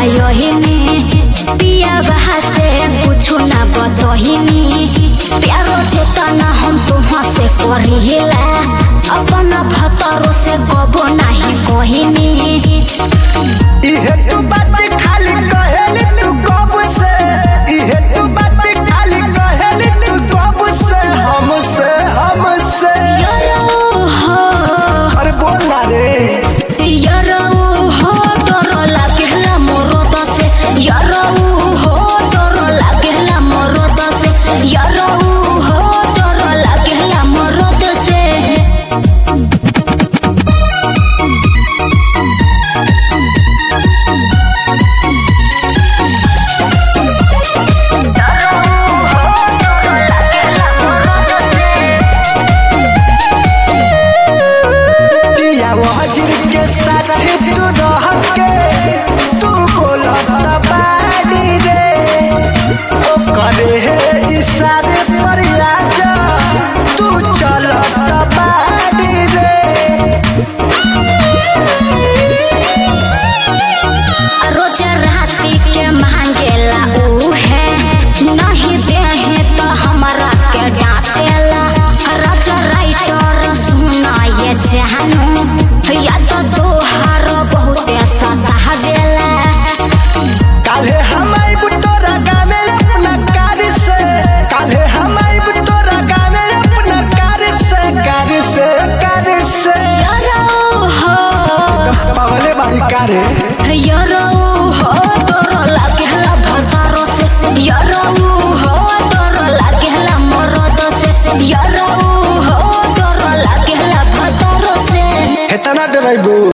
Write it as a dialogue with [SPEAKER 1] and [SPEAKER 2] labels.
[SPEAKER 1] यहिनी पिया बहा से कुछ ना बतहिनी प्यारो चेतना हम तुहाँ से करिला अपना भतरो से कबो नहीं कहिनी
[SPEAKER 2] इहे तू बात खाली कहेली तू कब से इहे तू बात खाली कहेली तू कब से हमसे
[SPEAKER 1] यारो हो
[SPEAKER 2] अरे बोल ना रे
[SPEAKER 1] यारो हो डर लागेला मोर से यारो हो डर लागेला मोर से यारो हो डर लागेला मोर से
[SPEAKER 2] वजीर के साथ तू रह के तू बोलता बाड़ी रे ओ करे है इशारे पर आजा तू चलता बाड़ी रे
[SPEAKER 1] रोज राती के मांगेला ऊ है नहीं दे है तो हमारा के डांटेला राजा राइटर सुना ये जानू या तो तोहार बहुत सतावेला
[SPEAKER 2] काले हम आइब तोरा गामे अपना कार से काले हम आइब तोरा गामे अपना कार से
[SPEAKER 1] यारो हो
[SPEAKER 2] पवले बाड़ी कारे
[SPEAKER 1] यारो हो डर लागेला भतारो से यारो हो डर लागेला मरद से यारो हो डर लागेला भतारो से
[SPEAKER 2] हेतना डराइबू।